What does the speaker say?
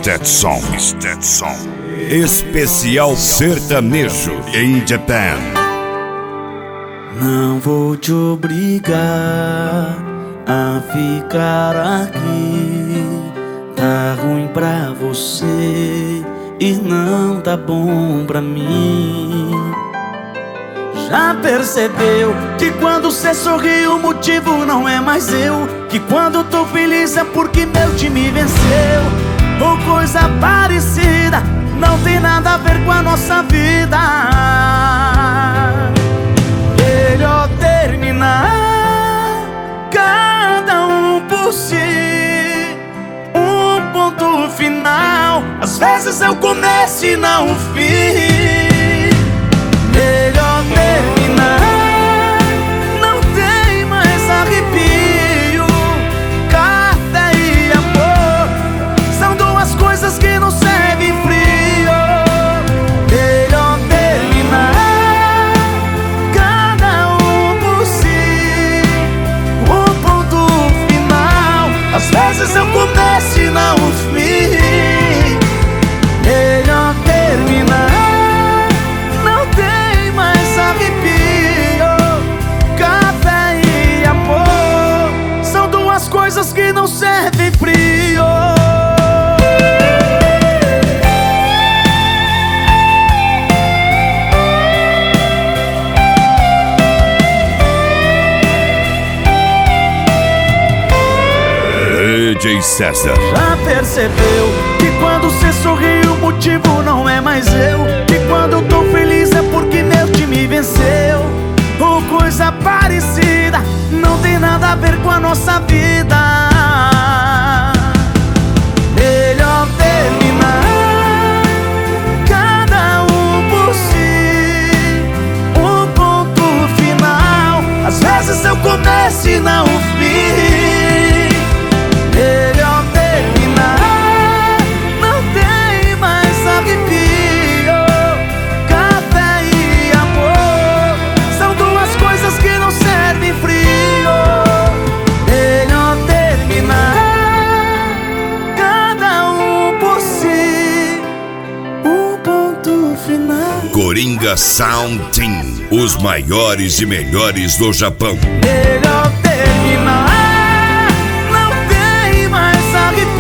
that song. Especial sertanejo em Japan. Não vou te obrigar a ficar aqui. Tá ruim pra você e não tá bom pra mim. Já percebeu que quando cê sorri o motivo não é mais eu? Que quando tô feliz é porque meu time venceu? Ou coisa parecida, não tem nada a ver com a nossa vida. Melhor terminar, cada um por si, um ponto final. Às vezes é o começo e não o fim. Melhor terminar, não tem mais arrepio. Café e amor são duas coisas que não servem frio. Melhor terminar, cada um por si, um ponto final. Às vezes eu começo e não o fim. Melhor terminar, coisas que não servem frio. DJ César. Já percebeu que quando cê sorri o motivo não é mais eu? Que quando eu tô feliz é porque meu time venceu? Ou coisa parecida, não tem nada a ver com a nossa vida. Melhor terminar, cada um por si, um ponto final. Às vezes eu começo e não o fim. Melhor terminar, não tem mais arrepio. Café e amor são duas coisas que não servem frio. Melhor terminar, cada um por si, um ponto final. Coringa Sound Team, os maiores e melhores do Japão. Melhor terminar, não tem mais arrepio.